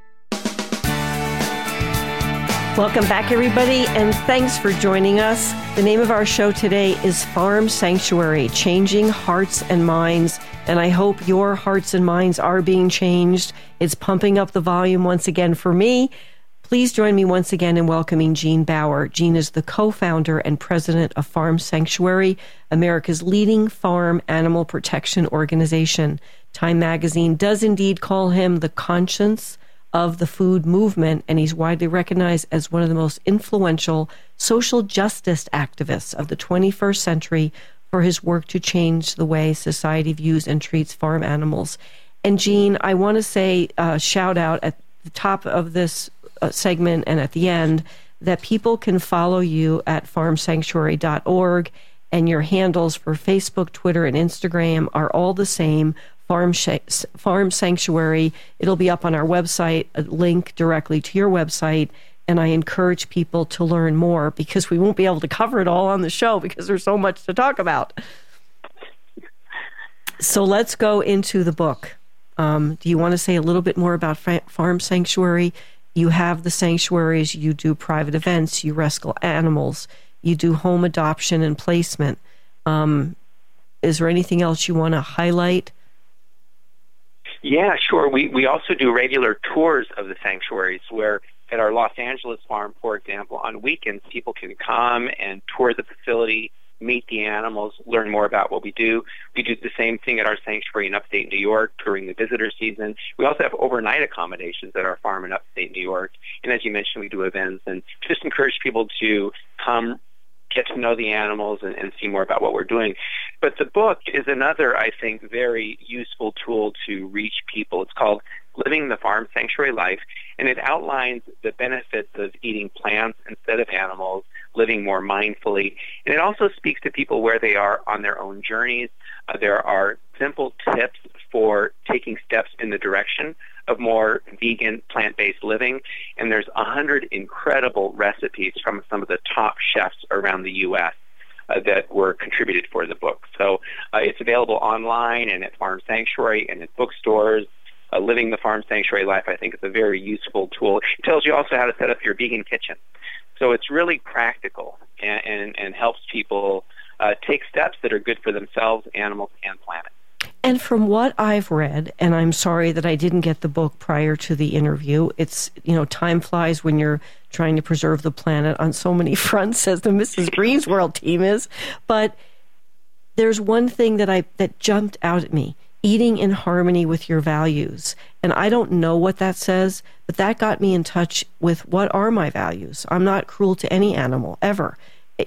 Welcome back, everybody, and thanks for joining us. The name of our show today is Farm Sanctuary, Changing Hearts and Minds, and I hope your hearts and minds are being changed. It's pumping up the volume once again for me. Please join me once again in welcoming Jean Bauer. Jean is the co-founder and president of Farm Sanctuary, America's leading farm animal protection organization. Time magazine does indeed call him the conscience of the food movement, and he's widely recognized as one of the most influential social justice activists of the 21st century for his work to change the way society views and treats farm animals. And Jean, I want to say shout out at the top of this segment and at the end that people can follow you at farmsanctuary.org, and your handles for Facebook, Twitter, and Instagram are all the same, Farm Sanctuary. It'll be up on our website, a link directly to your website, and I encourage people to learn more because we won't be able to cover it all on the show because there's so much to talk about. So let's go into the book. Do you want to say a little bit more about Farm Sanctuary? You have the sanctuaries, you do private events, you rescue animals, you do home adoption and placement. Is there anything else you want to highlight? Yeah, sure. We also do regular tours of the sanctuaries where at our Los Angeles farm, for example, on weekends people can come and tour the facility, meet the animals, learn more about what we do. We do the same thing at our sanctuary in upstate New York during the visitor season. We also have overnight accommodations at our farm in upstate New York. And as you mentioned, we do events and just encourage people to come get to know the animals and see more about what we're doing. But the book is another, I think, very useful tool to reach people. It's called Living the Farm Sanctuary Life, and it outlines the benefits of eating plants instead of animals, living more mindfully. And it also speaks to people where they are on their own journeys. There are simple tips for taking steps in the direction of more vegan, plant-based living. And there's 100 incredible recipes from some of the top chefs around the U.S. That were contributed for the book. So it's available online and at Farm Sanctuary and at bookstores. Living the Farm Sanctuary Life, I think, is a very useful tool. It tells you also how to set up your vegan kitchen. So it's really practical and helps people take steps that are good for themselves, animals, and planet. And from what I've read, and I'm sorry that I didn't get the book prior to the interview, it's, time flies when you're trying to preserve the planet on so many fronts, as the Mrs. Green's World team is. But there's one thing that jumped out at me. Eating in harmony with your values. And I don't know what that says, but that got me in touch with what are my values. I'm not cruel to any animal, ever.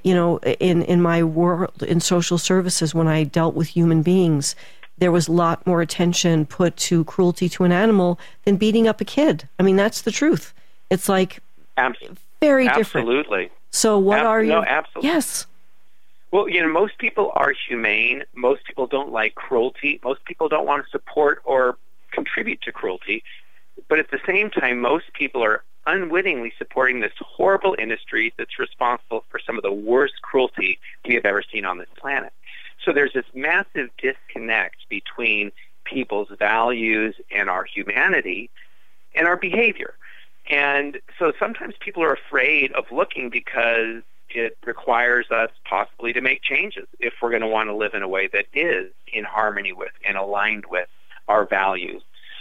In my world, in social services, when I dealt with human beings, there was a lot more attention put to cruelty to an animal than beating up a kid. I mean, that's the truth. It's like very different. Absolutely. So what are you? No, absolutely. Yes. Well, most people are humane. Most people don't like cruelty. Most people don't want to support or contribute to cruelty. But at the same time, most people are unwittingly supporting this horrible industry that's responsible for some of the worst cruelty we have ever seen on this planet. So there's this massive disconnect between people's values and our humanity and our behavior. And so sometimes people are afraid of looking because it requires us possibly to make changes if we're going to want to live in a way that is in harmony with and aligned with our values.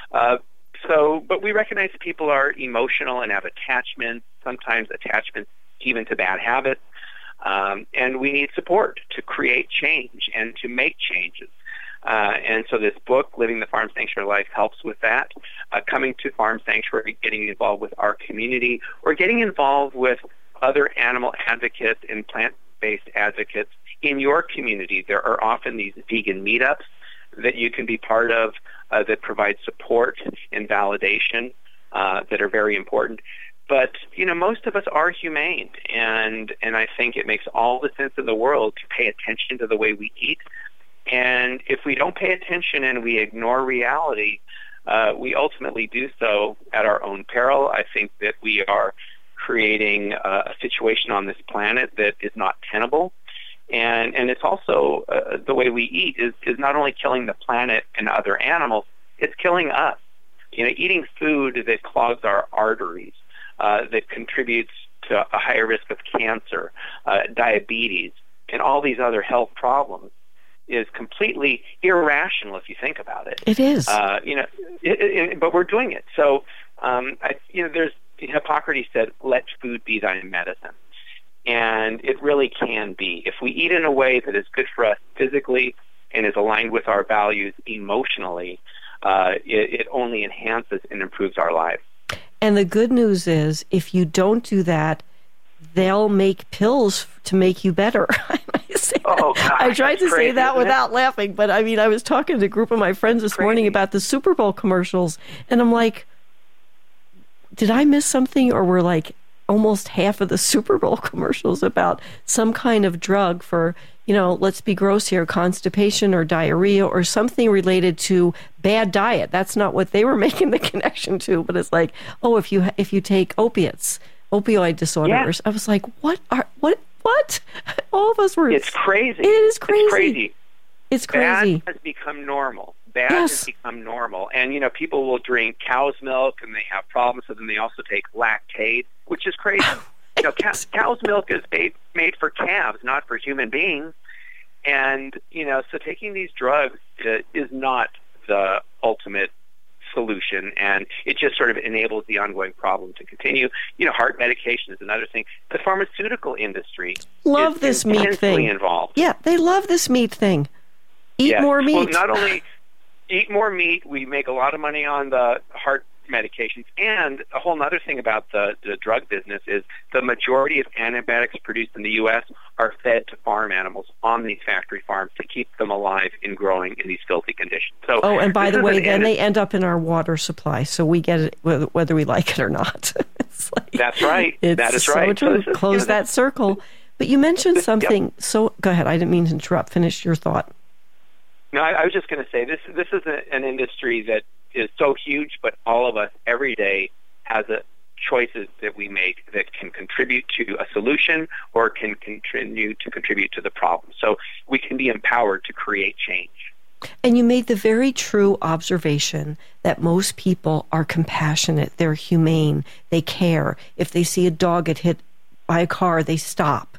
But we recognize people are emotional and have attachments, sometimes attachments even to bad habits, and we need support to create change and to make changes. And so this book, Living the Farm Sanctuary Life, helps with that. Coming to Farm Sanctuary, getting involved with our community, or getting involved with other animal advocates and plant-based advocates in your community. There are often these vegan meetups that you can be part of that provide support and validation that are very important. But, most of us are humane, and I think it makes all the sense in the world to pay attention to the way we eat. And if we don't pay attention and we ignore reality, we ultimately do so at our own peril. I think that we are creating a situation on this planet that is not tenable. And it's also the way we eat is not only killing the planet and other animals, it's killing us. Eating food that clogs our arteries, that contributes to a higher risk of cancer, diabetes, and all these other health problems is completely irrational if you think about it. It is. But we're doing it. So, there's Hippocrates said, "Let food be thy medicine." And it really can be. If we eat in a way that is good for us physically and is aligned with our values emotionally, it only enhances and improves our lives. And the good news is, if you don't do that, they'll make pills to make you better. Oh, God, I tried to crazy, say that without laughing, but I was talking to a group of my friends this morning about the Super Bowl commercials, and I'm like, did I miss something? Or were like almost half of the Super Bowl commercials about some kind of drug for, let's be gross here, constipation or diarrhea or something related to bad diet. That's not what they were making the connection to, but it's like, oh, if you take opiates, opioid disorders. Yeah. I was like, what? All of us were. It's crazy. It is crazy. It's crazy. It's crazy. Bad has become normal. Has become normal. And, people will drink cow's milk and they have problems, so then they also take lactate, which is crazy. Cow's milk is made for calves, not for human beings. And, so taking these drugs is not the ultimate solution, and it just sort of enables the ongoing problem to continue. Heart medication is another thing. The pharmaceutical industry love this meat thing involved. Yeah, they love this meat thing. Eat more meat. Well, not only eat more meat, we make a lot of money on the heart medications. And a whole other thing about the drug business is the majority of antibiotics produced in the U.S. are fed to farm animals on these factory farms to keep them alive and growing in these filthy conditions. So, and by the way, then they end up in our water supply, so we get it whether we like it or not. That's right. That is so right. True. Close that circle. But you mentioned something. So go ahead. I didn't mean to interrupt. Finish your thought. No, I was just going to say this is an industry that is so huge, but all of us every day has choices that we make that can contribute to a solution or can continue to contribute to the problem. So we can be empowered to create change. And you made the very true observation that most people are compassionate, they're humane, they care. If they see a dog get hit by a car, they stop.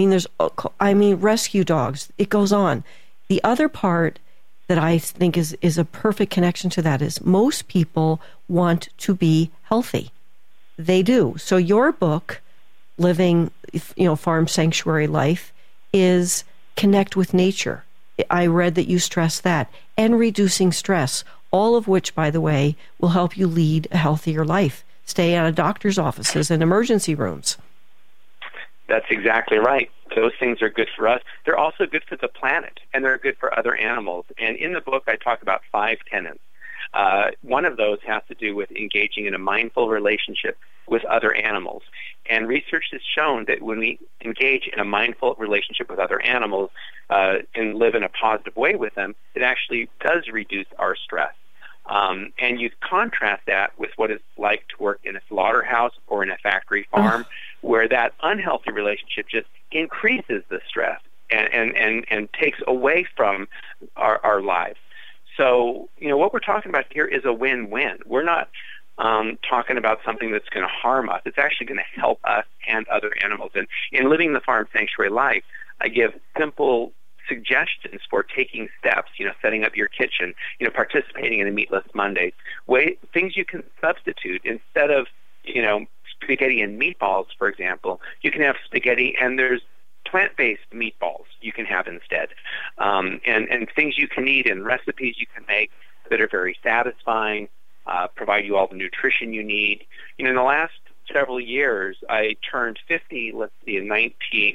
Rescue dogs, it goes on. The other part that I think is a perfect connection to that is most people want to be healthy. They do. So your book, Living, Farm Sanctuary Life, is connect with nature. I read that you stress that. And reducing stress, all of which, by the way, will help you lead a healthier life. Stay out of doctor's offices and emergency rooms. That's exactly right. Those things are good for us. They're also good for the planet, and they're good for other animals. And in the book, I talk about 5 tenets. One of those has to do with engaging in a mindful relationship with other animals. And research has shown that when we engage in a mindful relationship with other animals and live in a positive way with them, it actually does reduce our stress. And you contrast that with what it's like to work in a slaughterhouse or in a factory farm, where that unhealthy relationship just increases the stress and takes away from our lives. So, what we're talking about here is a win-win. We're not talking about something that's going to harm us. It's actually going to help us and other animals. And in living the farm sanctuary life, I give simple suggestions for taking steps, setting up your kitchen, participating in a Meatless Monday, things you can substitute. Instead of, spaghetti and meatballs, for example, you can have spaghetti and there's plant-based meatballs you can have instead. And things you can eat and recipes you can make that are very satisfying, provide you all the nutrition you need. In the last several years, I turned 50, in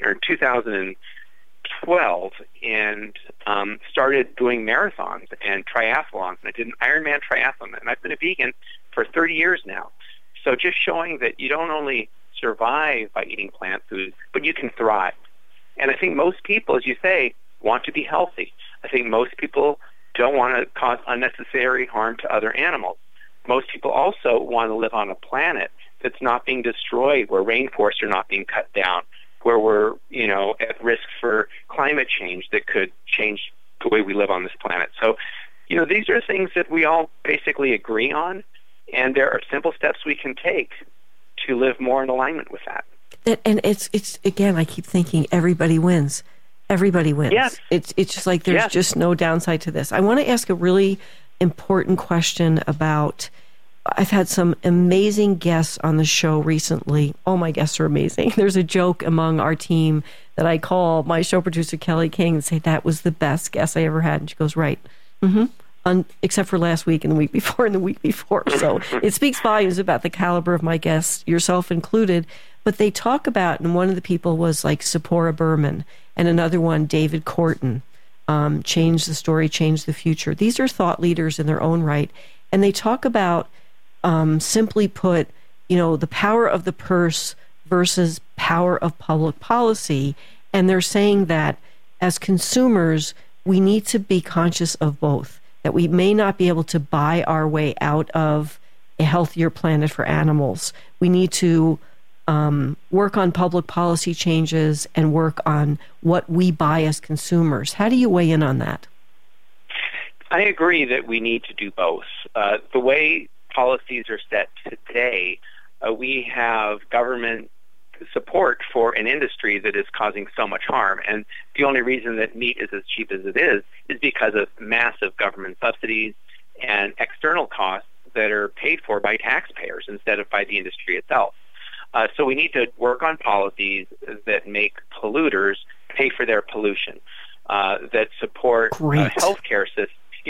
2012, and started doing marathons and triathlons. And I did an Ironman triathlon, and I've been a vegan for 30 years now. So just showing that you don't only survive by eating plant foods, but you can thrive. And I think most people, as you say, want to be healthy. I think most people don't want to cause unnecessary harm to other animals. Most people also want to live on a planet that's not being destroyed, where rainforests are not being cut down, where we're, at risk for climate change that could change the way we live on this planet. So, these are things that we all basically agree on, and there are simple steps we can take to live more in alignment with that. And it's again, I keep thinking everybody wins. Everybody wins. Yes. It's just like there's just no downside to this. I want to ask a really important question about, I've had some amazing guests on the show recently. All my guests are amazing. There's a joke among our team that I call my show producer, Kelly King, and say, that was the best guest I ever had. And she goes, right. Except for last week and the week before and the week before. So it speaks volumes about the caliber of my guests, yourself included. But they talk about, and one of the people was like Sephora Berman, and another one, David Corton, Change the Story, Change the Future. These are thought leaders in their own right. And they talk about, simply put, the power of the purse versus power of public policy. And they're saying that as consumers, we need to be conscious of both, that we may not be able to buy our way out of a healthier planet for animals. We need to work on public policy changes and work on what we buy as consumers. How do you weigh in on that? I agree that we need to do both. The way policies are set today, we have government support for an industry that is causing so much harm. And the only reason that meat is as cheap as it is because of massive government subsidies and external costs that are paid for by taxpayers instead of by the industry itself. So we need to work on policies that make polluters pay for their pollution, that support healthcare systems.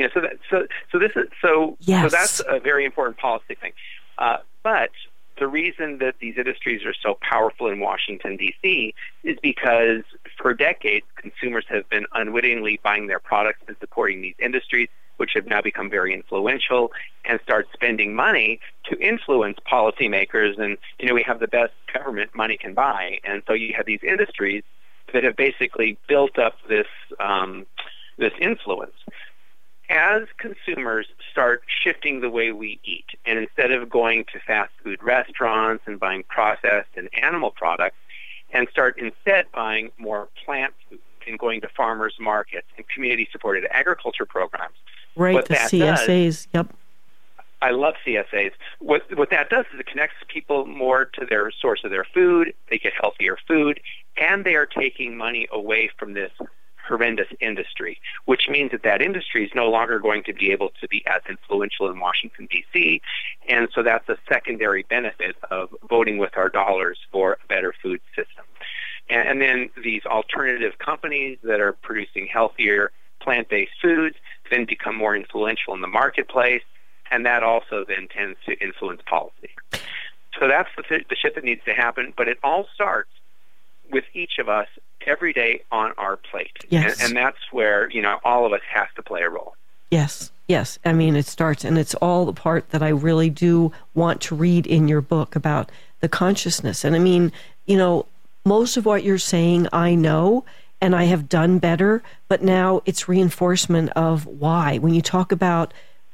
So that's a very important policy thing. But the reason that these industries are so powerful in Washington, D.C. is because for decades, consumers have been unwittingly buying their products and supporting these industries, which have now become very influential, and start spending money to influence policymakers. And, we have the best government money can buy. And so you have these industries that have basically built up this influence. As consumers start shifting the way we eat, and instead of going to fast food restaurants and buying processed and animal products, and start instead buying more plant food and going to farmers markets and community-supported agriculture programs. Right, the CSAs, yep. I love CSAs. What that does is it connects people more to their source of their food, they get healthier food, and they are taking money away from this horrendous industry, which means that industry is no longer going to be able to be as influential in Washington, D.C., and so that's a secondary benefit of voting with our dollars for a better food system. And then these alternative companies that are producing healthier plant-based foods then become more influential in the marketplace, and that also then tends to influence policy. So that's the shift that needs to happen, but it all starts with each of us every day on our plate. Yes. And that's where, all of us have to play a role. Yes. I mean, it starts, and it's all the part that I really do want to read in your book about the consciousness. And I mean, most of what you're saying, I know, and I have done better, but now it's reinforcement of why. When you talk about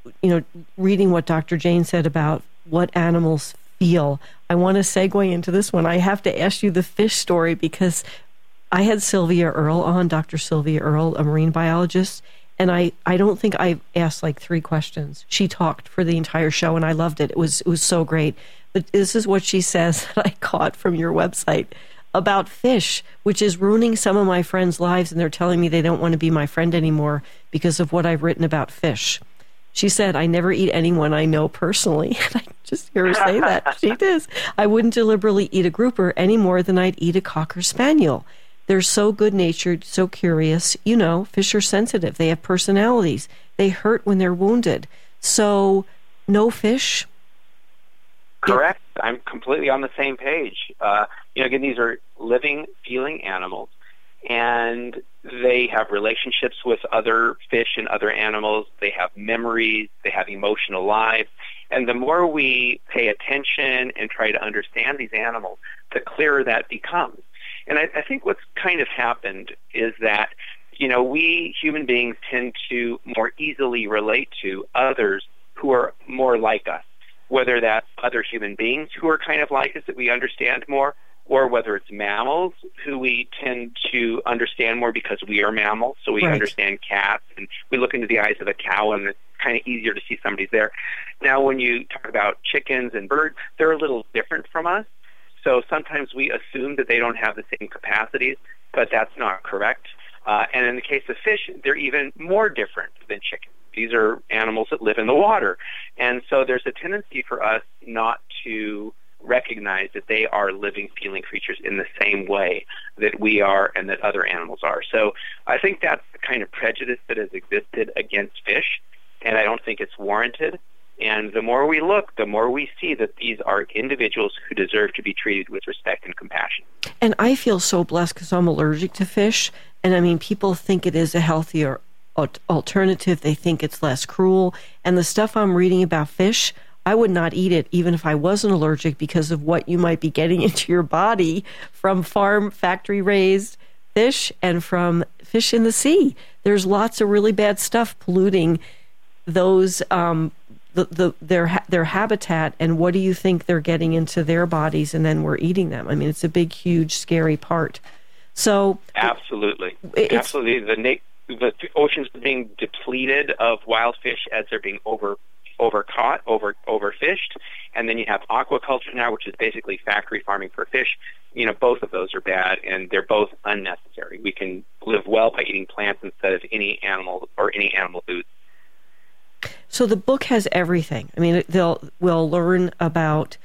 reading what Dr. Jane said about what animals feel, I want to segue into this one. I have to ask you the fish story because I had Sylvia Earle on, Dr. Sylvia Earle, a marine biologist, and I don't think I asked like 3 questions. She talked for the entire show, and I loved it. It was so great. But this is what she says that I caught from your website about fish, which is ruining some of my friends' lives, and they're telling me they don't want to be my friend anymore because of what I've written about fish. She said, I never eat anyone I know personally. And I just hear her say that. She does. I wouldn't deliberately eat a grouper any more than I'd eat a Cocker Spaniel. They're so good-natured, so curious. Fish are sensitive. They have personalities. They hurt when they're wounded. So, no fish? Correct. I'm completely on the same page. Again, these are living, feeling animals, and they have relationships with other fish and other animals. They have memories. They have emotional lives. And the more we pay attention and try to understand these animals, the clearer that becomes. And I think what's kind of happened is that, we human beings tend to more easily relate to others who are more like us, whether that's other human beings who are kind of like us that we understand more, or whether it's mammals who we tend to understand more because we are mammals, so we understand cats, and we look into the eyes of a cow, and it's kind of easier to see somebody's there. Now, when you talk about chickens and birds, they're a little different from us, so sometimes we assume that they don't have the same capacities, but that's not correct. And in the case of fish, they're even more different than chickens. These are animals that live in the water. And so there's a tendency for us not to recognize that they are living, feeling creatures in the same way that we are and that other animals are. So I think that's the kind of prejudice that has existed against fish, and I don't think it's warranted. And the more we look, the more we see that these are individuals who deserve to be treated with respect and compassion. And I feel so blessed because I'm allergic to fish. And people think it is a healthier alternative. They think it's less cruel. And the stuff I'm reading about fish, I would not eat it even if I wasn't allergic because of what you might be getting into your body from farm, factory-raised fish and from fish in the sea. There's lots of really bad stuff polluting those their habitat, and what do you think they're getting into their bodies, and then we're eating them? It's a big, huge, scary part. So absolutely. The oceans are being depleted of wild fish as they're being overcaught, overfished, and then you have aquaculture now, which is basically factory farming for fish. Both of those are bad, and they're both unnecessary. We can live well by eating plants instead of any animal or any animal food. So the book has everything. We'll learn about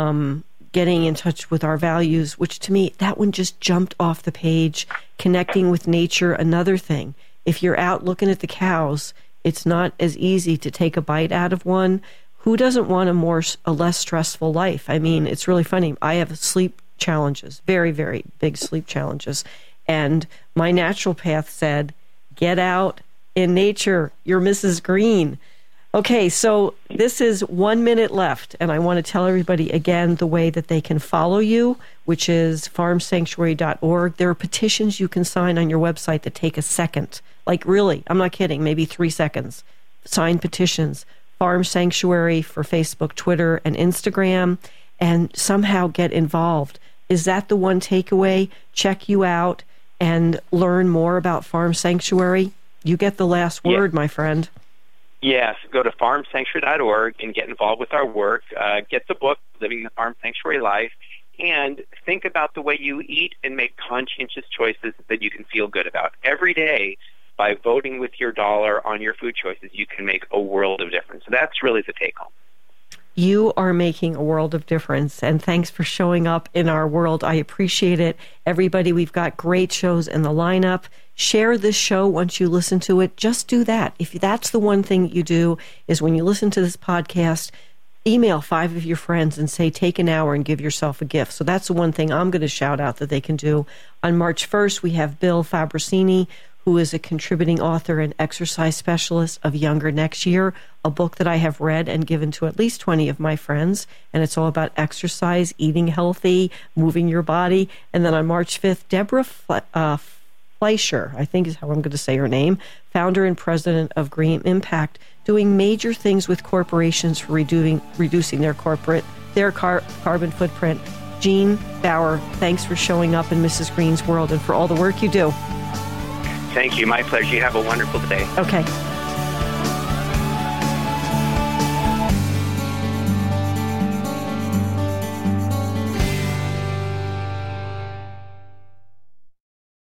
getting in touch with our values, which to me, that one just jumped off the page. Connecting with nature, another thing. If you're out looking at the cows, it's not as easy to take a bite out of one. Who doesn't want a less stressful life? It's really funny. I have sleep challenges, very, very big sleep challenges. And my naturopath said, get out in nature. You're Mrs. Green. Okay, so this is 1 minute left, and I want to tell everybody again the way that they can follow you, which is farmsanctuary.org. There are petitions you can sign on your website that take a second. Like really, I'm not kidding, maybe 3 seconds. Sign petitions. Farm Sanctuary for Facebook, Twitter, and Instagram, and somehow get involved. Is that the one takeaway? Check you out and learn more about Farm Sanctuary. You get the last word, my friend. Yes, go to farmsanctuary.org and get involved with our work. Get the book, Living the Farm Sanctuary Life, and think about the way you eat and make conscientious choices that you can feel good about. Every day, by voting with your dollar on your food choices, you can make a world of difference. So that's really the take-home. You are making a world of difference, and thanks for showing up in our world. I appreciate it. Everybody, we've got great shows in the lineup. Share this show once you listen to it. Just do that. If that's the one thing you do, is when you listen to this podcast, email 5 of your friends and say, take an hour and give yourself a gift. So that's the one thing I'm going to shout out that they can do. On March 1st, we have Bill Fabricini, who is a contributing author and exercise specialist of Younger Next Year, a book that I have read and given to at least 20 of my friends. And it's all about exercise, eating healthy, moving your body. And then on March 5th, Deborah Fleischer, I think is how I'm going to say her name, founder and president of Green Impact. doing major things with corporations for reducing their carbon footprint. Jean Bauer, thanks for showing up in Mrs. Green's World and for all the work you do. Thank you. My pleasure. You have a wonderful day. Okay.